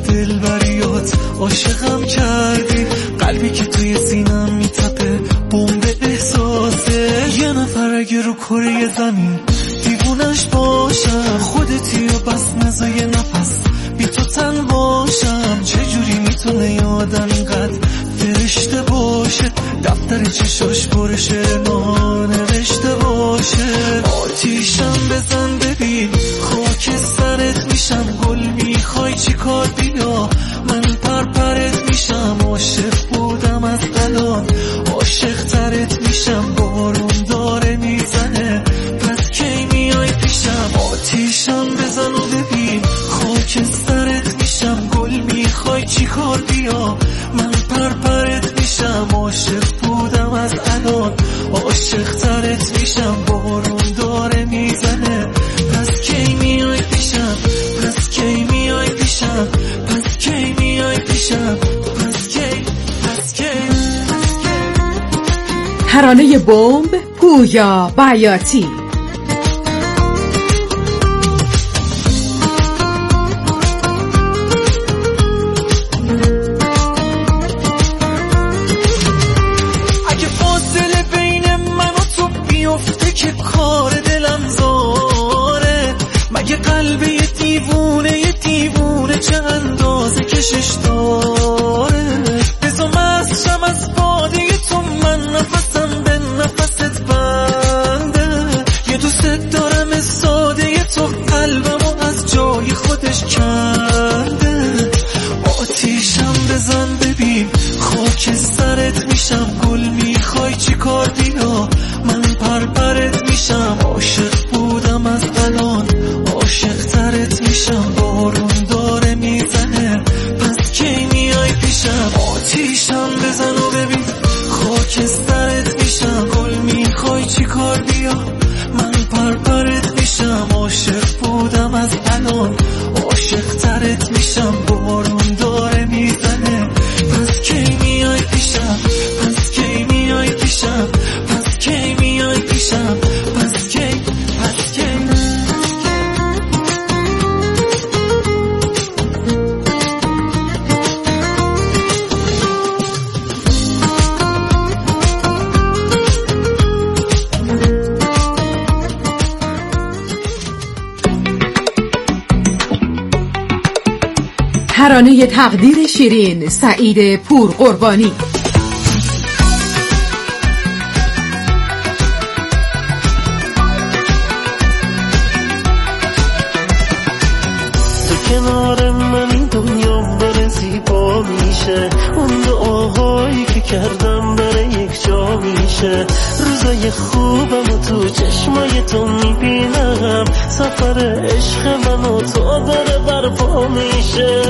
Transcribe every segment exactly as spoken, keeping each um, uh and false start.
دلبریات عاشقم کردی، قلبی که توی سینم میتپه بمب احساسه. یه نفر اگه رو کره زمین دیوونش باشم، خودتی و بس نزا یه نفس بی تو تن باشم. چجوری میتونه یه آدم اینقدر فرشته باشه، دفتر چشاش پر شعر نوشته باشه. آتیشم بزن ببین خاک سرت میشم، گل میخوای چی کار بیا من پرپرت میشم. عاشق بودم از الان عاشق ترت میشم، بارون داره میزنه پس کی میای پیشم. آتیشم بزن و ببین خاک سرت میشم، گل میخوای چی کار بیا من پرپرت میشم. عاشق بودم از الان عاشق ترت میشم، بارون داره میزنه پس کی میای پیشم، پس کی میای پیشم، پس کی میای پیشم، پس کی پس کی. ترانه بمب گویا بیاتی. که کار دلم زاره، مگه قلب یه دیوونه یه دیوونه چه اندازه کشش داره. بزا مستشم از باده تو، من نفسم به نفست بنده. یه دوست دارم ساده تو، قلبمو از جای خودش کنده. آتیشم بزن ببین خاک سرت میشم، گل میخوای چی کار بیا من پرپرت میشم. عاشق بودم از الان عاشق ترت میشم، بارون داره میزنه پس کی میای پیشم. آتیشم بزن و ببین خاک سرت میشم، گل میخوای چی کار بیا من پرپرت میشم. عاشق بودم از الان عاشق ترت میشم، بارون داره میزنه پس کی میای پیشم، پس کی میای پیشم، پس کی میای پیشم، پس کی پس کی. ترانه تقدیر شیرین سعید پور قربانی. تو کنار من این دنیا بره زیبا میشه، اون دعاهایی که کردم بره یک جا میشه. روزای خوبم و تو چشمای تو میبینم، سفر عشق من و تو داره برپا میشه.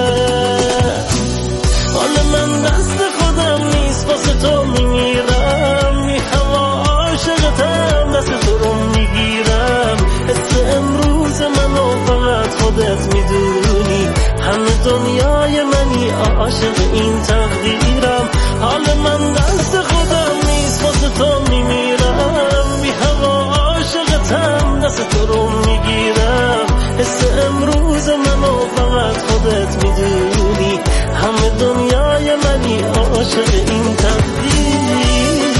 حال من دست خودم نیست واسه تو میمیرم، می هوا عاشقتم دست تو رو میگیرم. حس امروز منو فقط خودت میدونی، همه دنیای منی عاشق این تقدیرم. حال من دست خودم نیست واسه تو میمیرم، می هوا عاشقتم دست تو رو میگیرم. حس امروز منو فقط خودت میدونی، همه دنیای منی عاشق این تقدیرم.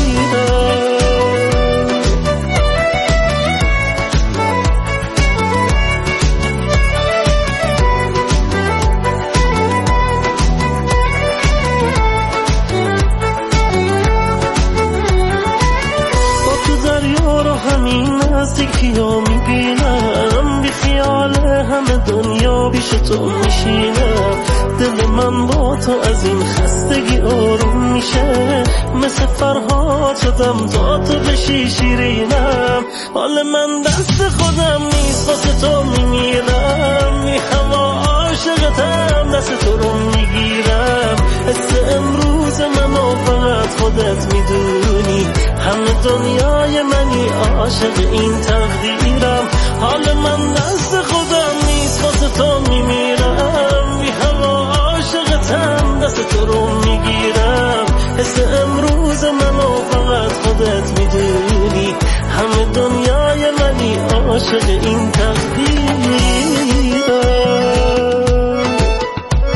با تو دریا رو همین نزدیکی ها میبینم، بی خیال همه دنیا پیش تو میشینم. دل من با تو از این خستگی آروم میشه، مثل فرهاد شدم تا تو بشی شیرینم. حال من دست خودم نیست واسه تو میمیرم، می هوا عاشقتم دست تو رو میگیرم. حس امروز منو فقط خودت میدونی، همه دنیای منی عاشق این تقدیرم. حال من دست خودم نیست واسه تو میمیرم، می هوا عاشقتم دست تو رو میگیرم. حس امروز منو فقط خودت میدونی، همه دنیای منی عاشق این تقدیرم.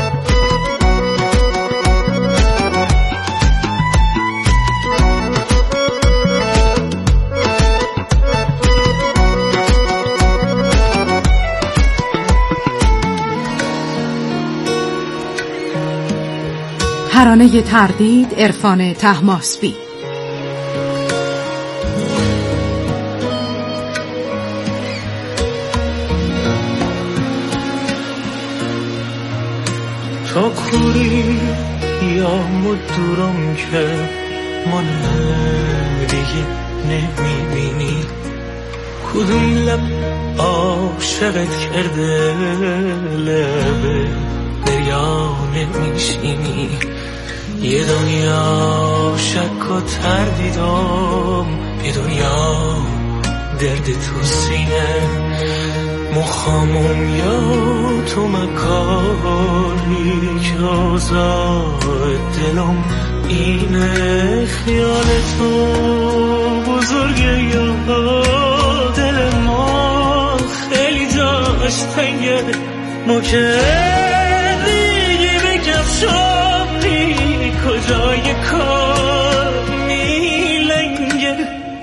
ترانه تردید عرفان طهماسبی. تا کوری یا مدورم که من دیگه نمیبینی، کدوم لب عاشقت کرده لب دریا نمیشینی، یه دنیا شک و تردیدم، یه دنیا درد تو سینه، مخامم یا تو مکاری که آزاد دلم اینه، خیال تو بزرگه یا دل ما خیلی جاش تنگه، ما که دیگه بگم شامی کجای کار میلنگه،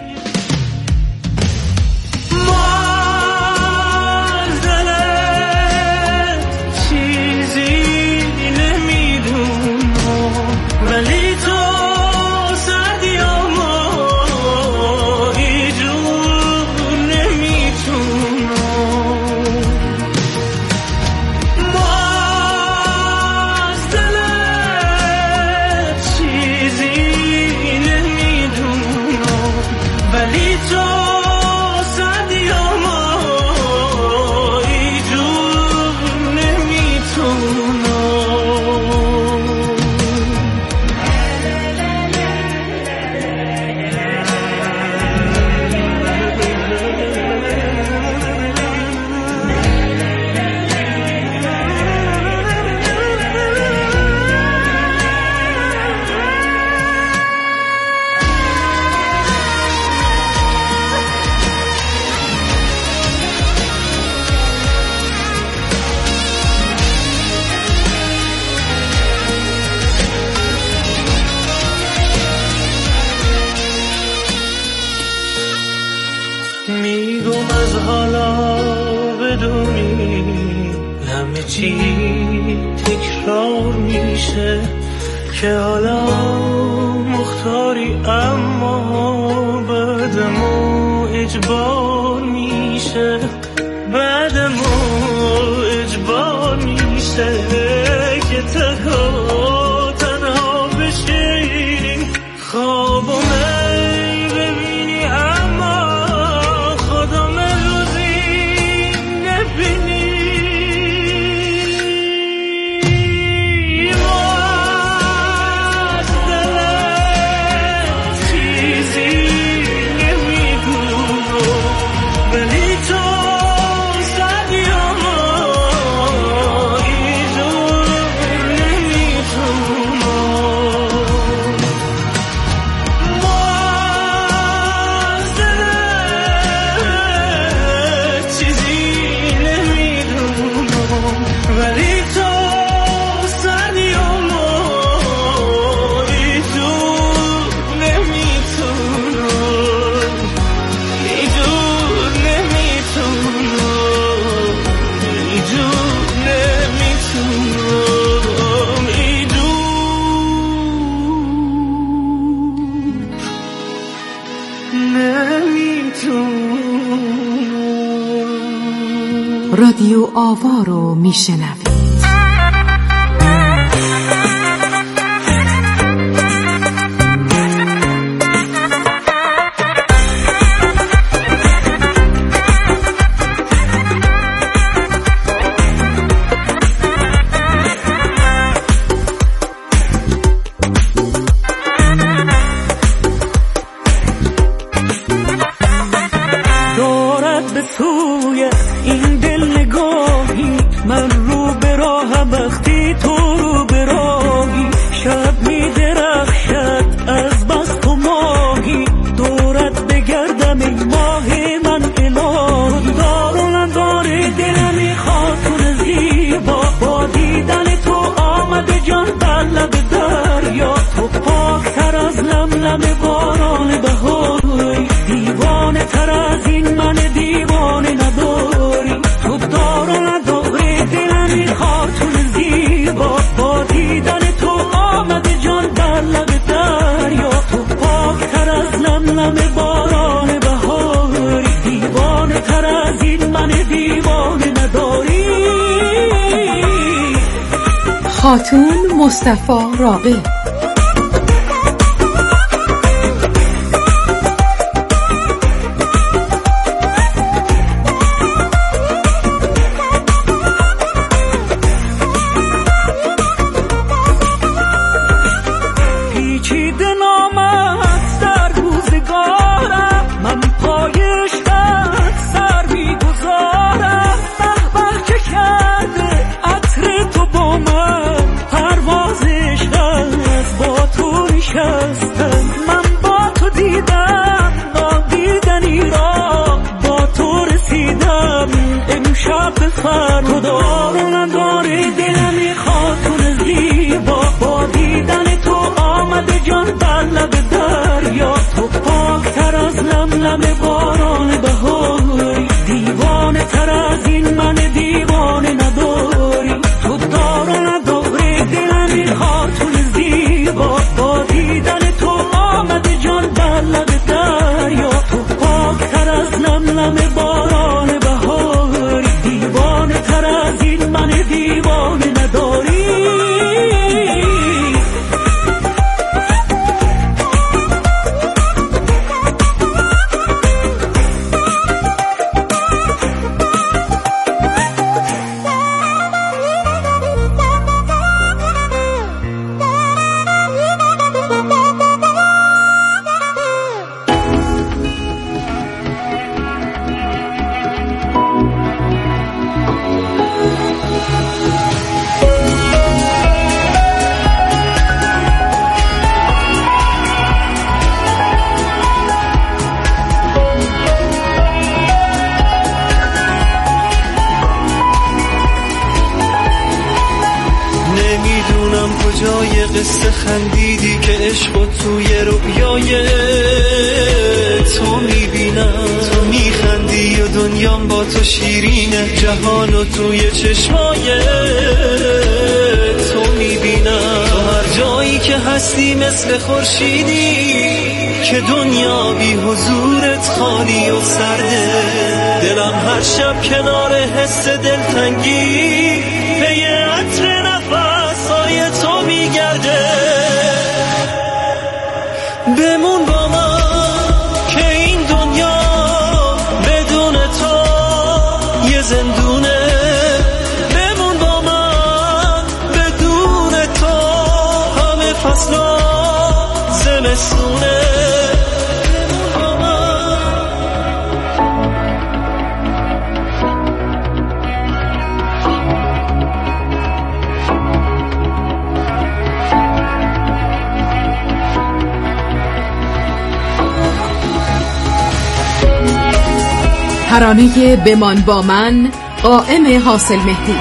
میگم از حالا بدونی همه چی تکرار میشه، که حالا مختاری اما بعد ما اجبار میشه، بعد ما اجبار میشه که تنها تنها بشینی، خوابم ببینی اما خودم روزی نبینی، باز دلت چیزی نمیگونم، ولی تو زدی اما اینجور نمیتونم، باز دلت چیزی نمیدونم، ولی تو زدی اما اینجور نمیتونم، اینجور نمیتونم، اینجور نمیتونم، اینجور نمیتونم. رادیو آوا رو میشنوید. دارد به سوی این دل نگاهی، من رو به راه وقتی تو رو به راهی، شب می درخشد از بس تو ماهی، دورت بگردم ای ماه من الهی، دار و ندار دل میخواد تو زیبا، با دیدن تو آمده جان بر لب دریا، تو پاکتر از لملم باران بهاری، دیوانه تر از این من دیوانه نداری، تو دار و نداری دل میخواد تو زیبا، با دیدن تو آمده خاتون مصطفی راغب. تو دار و نداری دلم میخواد تو زیبا، با دیدن تو آمده جان بر لب دریا، تو پاکتر از لملم باران بهاری، دیوانه تر از این من دیوانه نداری. تو دار و نداری دلم میخواد تو زیبا، با دیدن تو آمده جان بر لب دریا، تو پاکتر از لملم باران بهاری، دیوانه تر از این من دیوانه نداری. نمیدونم کجای قصه خندیدی که عشق توی رویای تو میبینم، تو میخندی و دنیام با تو شیرینه، جهان و توی چشمای تو میبینم. تو هر جایی که هستی مثل خورشیدی که دنیا بی حضورت خالی و سرده، دلم هر شب کنار حس دلتنگی پی عطر نفسای تو میگرده. بمون با من که این دنیا بدون تو یه زندونه، بمون با من بدون تو همه فصلا زمستونه. ترانه بمان با من، قائم حاصل مهدی.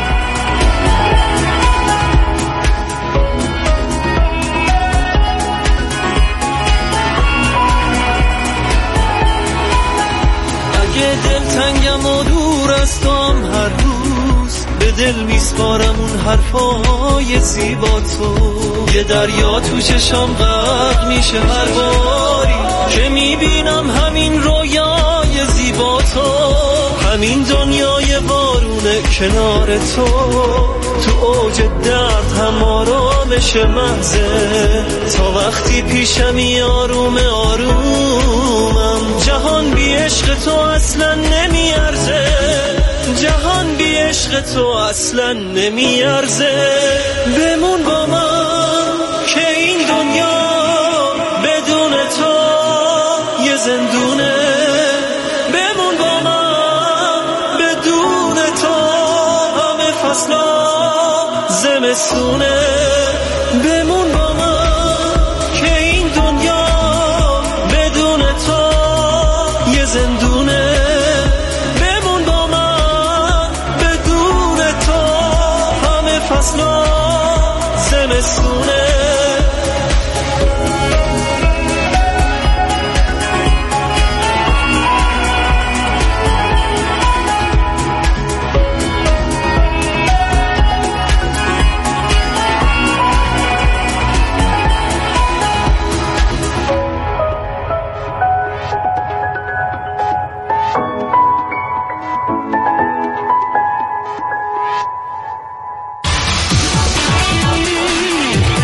اگه دلتنگم و دور از توام هر روز، به دل میسپارم اون حرفای زیبا تو، یه دریا تو چشام غرق میشه هر باری که میبینم همین رویای زیبا تو، همین دنیای بارونه کنار تو، تو اوج درد هم آرامش محضه، تا وقتی پیشمی آروم آرومم، جهان بی عشق تو اصلا نمیارزه، جهان بی عشق تو اصلا نمیارزه. بمون با من که این دنیا بدون تو یه زندونه، بمون با من بدون تو همه فصلا زمستونه، بمون با من که این دنیا بدون تو یه زندونه، بمون با من بدون تو همه فصلا زمستونه.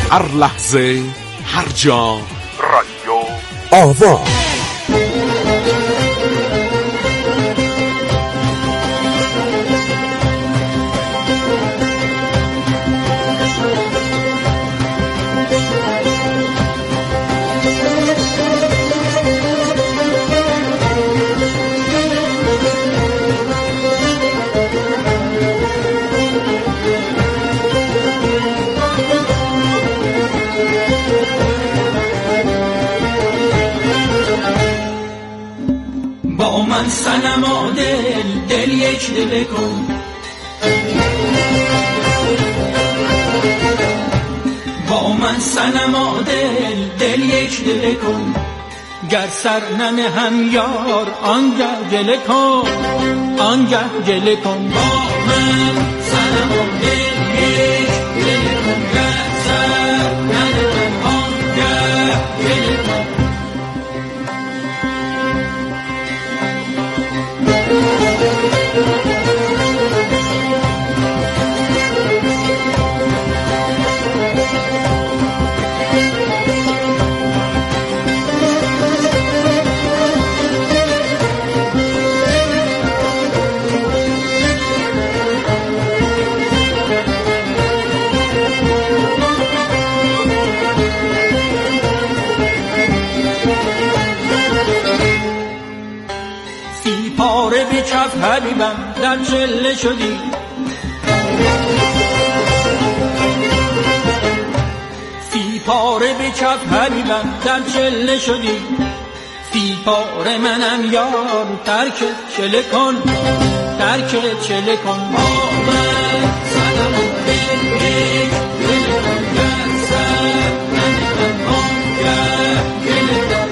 هر لحظه هر جا رادیو آوا. با من صنما دل دل یک دل کن، با من صنما دل دل یک دل کن، گر سر ننهم یار آنگه گله کن، آنگه گله کن. با من صنما دل یک دل کن، گر سر ننهم آنگه گله کن. سی پاره به کف حبیبم در چله شدی، سی پاره به کف حبیبم در چله شدی، سی پاره منم یار ترک چله کن، ترک چله کن. با من صنما دل یک دل کن، گر سر ننهم آنگه گله کن.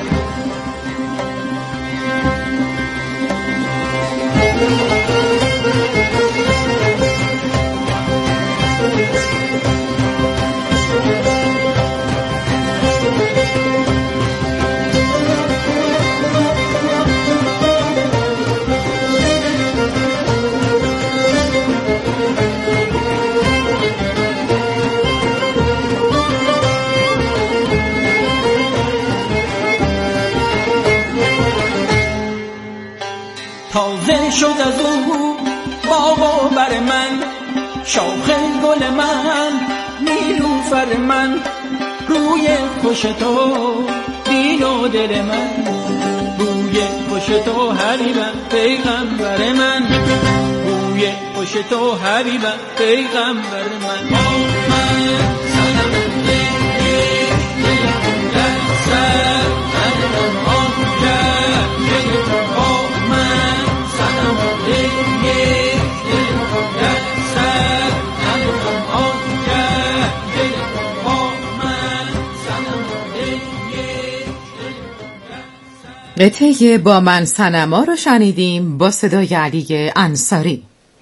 تازه شد از او باغ و بر من، شاخ گل من، نیلوفر من، روی خوش تو دین و دل من، روی خوش تو حبیبم پیغمبر من، روی خوش تو حبیبم پیغمبر من. با من صنما دل یک دل کن، گر سر ننهم آنگه گله کن. با من صنما دل یک دل کن، گر سر ننهم آنگه گله کن. با من صنما دل یک دل کن. قطعه با من صنما رو شنیدیم با صدای علی انصاری.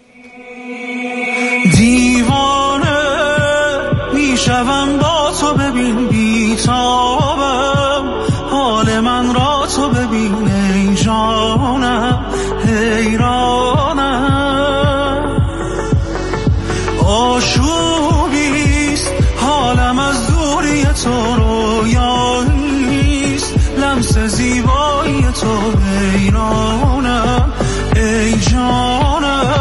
دیوانه میشوم با تو، ببین بیتابم حال من را، تو ببین ای جانم حیرانم. آشوبیست حالم از دوری تو، رویاییست لمس زیبایی تو، حیرانم ای جانم.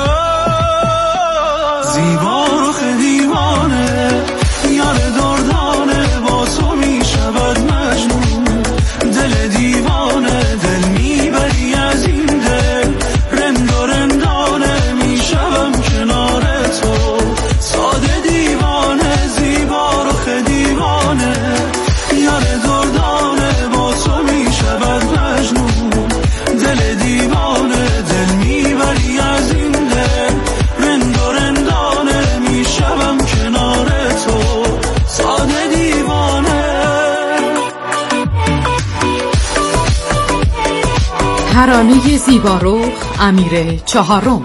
زیبا رخ دیوانه یار دردانه، با تو می شود مجنون دل دیوانه، دل میبری از این دل، رند و رندانه میشوم کنار تو، ساده دیوانه. زیبا رخ دیوانه یار دردانه، با تو می شود مجنون دل دیوانه، دل میبری از این دل، رند و رندانه میشوم کنار تو، ساده دیوانه. ترانه زیبارخ امیر چهارم.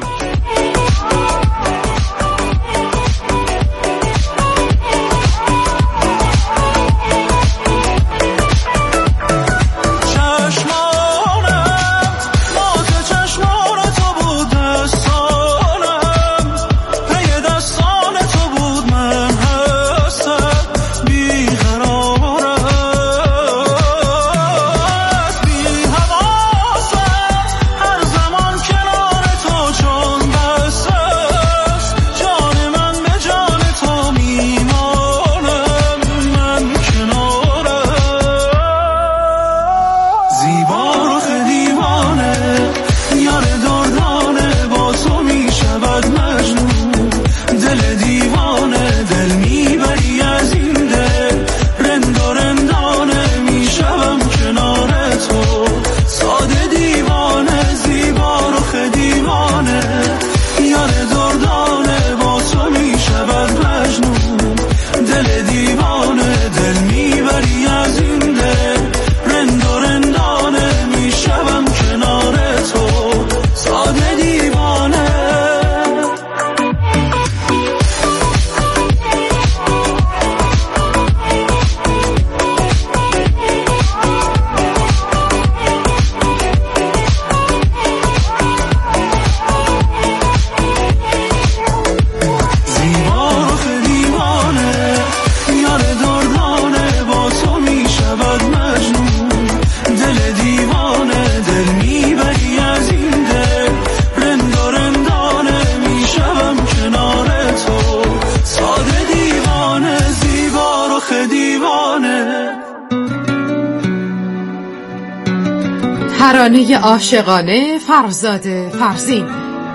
ترانه عاشقانه فرزاد فرزین.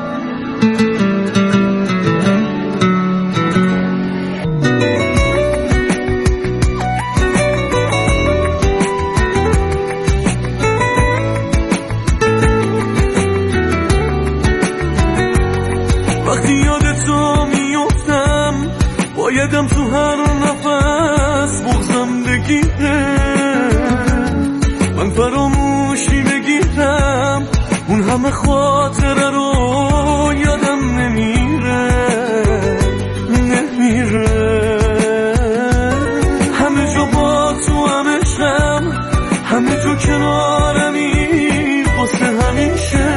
وقتی یاد تو میفتم بایدم تو هر نفس بغزم بگیره، من فراموشی بگیرم اون همه خاطره رو یادم نمیره نمیره. همه جا با تو همه شم، همه جا کنارمی واسه همیشه.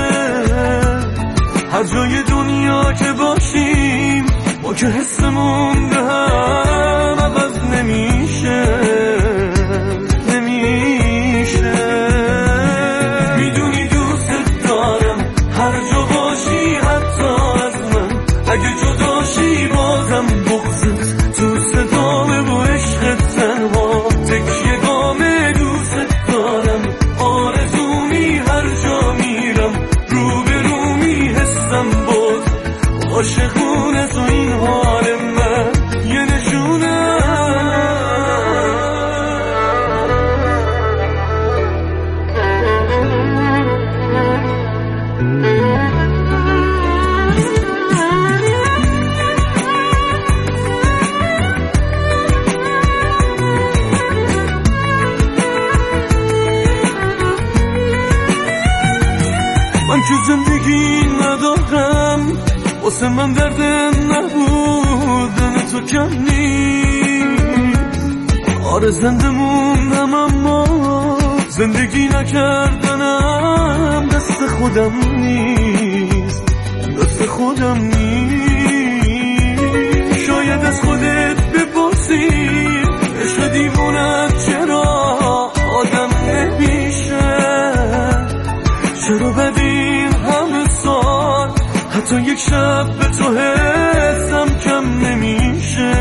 هر جای دنیا که باشیم ما که حسمون به هم عوض نمیشه نمیشه. میدونی دوست دارم هر جا باشی حتی از من، اگه جداشی بازم بغضت تو صدامه و عشقت تنها تکیه گامه. دوست دارم آرزومی هر جا میرم رو به رو میحسم باز عاشقونه تو این حال من یه نشونه. من که زندگی ندارم، واسه من درد نبودن تو کم نیست. آره زنده موندم اما زندگی نکردنم دست خودم نیست دست خودم نیست. شاید از خودت بپرسی عشق دیوونت چرا آدم نمیشه، چرا بدین همه سال حتی یک شب به تو حسم کم نمیشه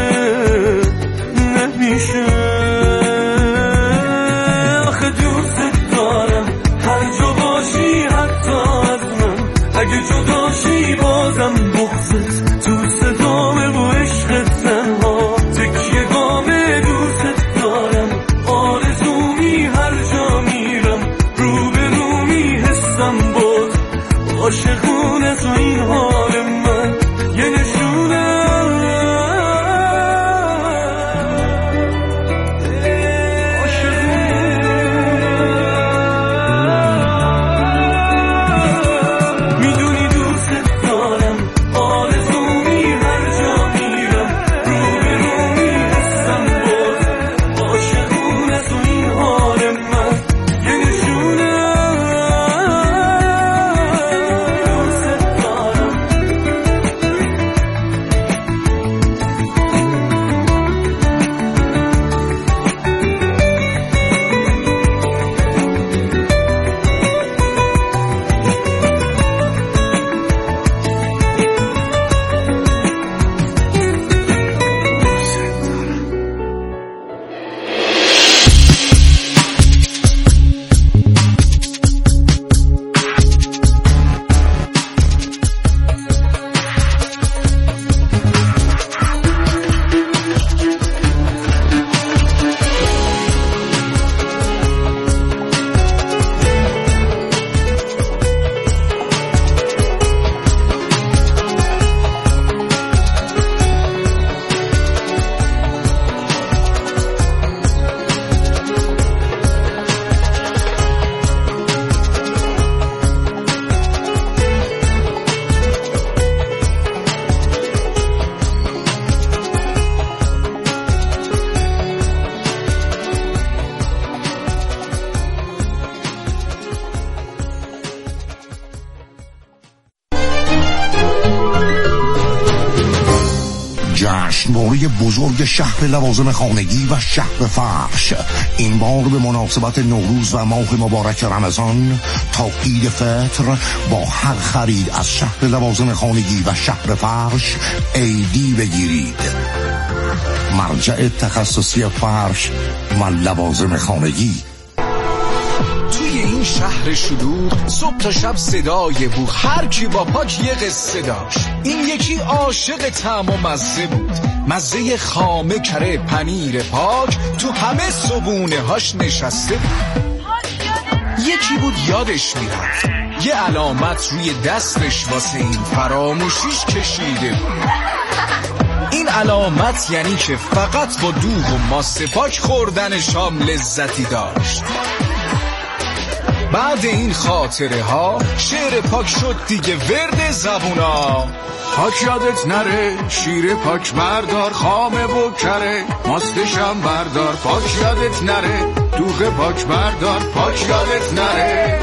نمیشه. آخه دوست دارم هر جا باشی حتی از من، اگه جداشی بازم بغضت تو صدامه و عشقت تنها تکیه گامه. دوست دارم آرزومی هر جا میرم رو به رو میحسم باز عاشقونه تو این حال من یه نشونه. میدونی دوست دارم آرزومی هر جا میرم رو به رو میحسم باز عاشقونه تو این حال من یه نشونه. جشنواره بزرگ شهر لوازم خانگی و شهر فرش این بار به مناسبت نوروز و ماه مبارک رمضان تا عید فطر با هر خرید از شهر لوازم خانگی و شهر فرش ایدی بگیرید. مرجع تخصصی فرش و لوازم خانگی. توی این این شهر شلوغ صبح تا شب صدای بوق، هر کی با پاک یه قصه داشت. این یکی عاشق طعم و مزه بود، مزه خامه کره پنیر پاک تو همه صبونه هاش نشسته بود. یکی بود یادش میرفت یه علامت روی دستش واسه این فراموشیش کشیده بود. این علامت یعنی که فقط با دوغ و ماست پاک خوردن شام لذتی داشت. بعد این خاطره ها شعر پاک شد دیگه ورد زبونا. پاک یادت نره شیر پاک بردار، خامه و کره ماستشم بردار. پاک یادت نره دوغ پاک بردار، پاک یادت نره.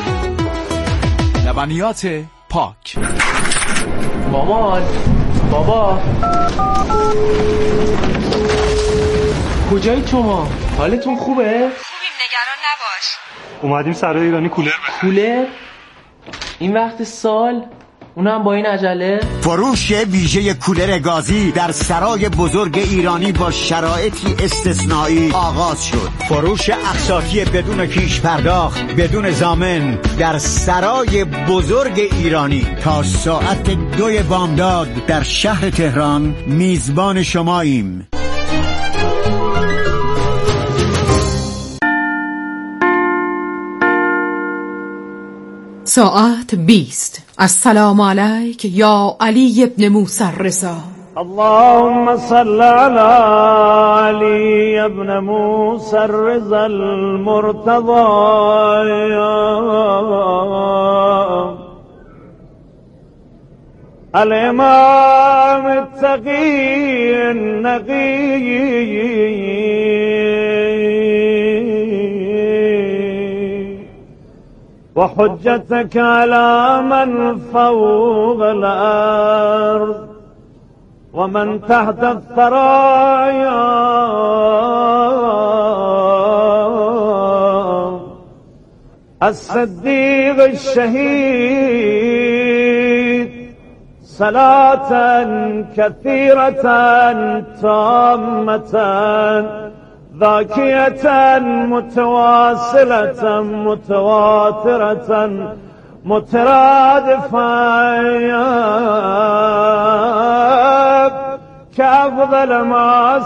لبنیات پاک. مامان، بابا، کجایی شما؟ حالتون خوبه؟ خوبیم، نگران نباش. اومدیم سرای ایرانی کولر بخریم. کولر؟ این وقت سال؟ اونم با این عجله؟ فروش ویژه کولر گازی در سرای بزرگ ایرانی با شرایطی استثنایی آغاز شد. فروش اقساطی بدون پیش پرداخت، بدون ضامن در سرای بزرگ ایرانی تا ساعت دوی بامداد در شهر تهران. میزبان شماییم. ساعت بیست. السلام علیک یا علی ابن موسی الرضا. اللهم صل على علی ابن موسی الرضا المرتضى الامام التقی النقی وحجتك على من فوق الأرض ومن تحت الثرايا الصديق الشهيد صلاة كثيرة تامة ذاكية متواصلة متواترة مترادفة كأفضل ما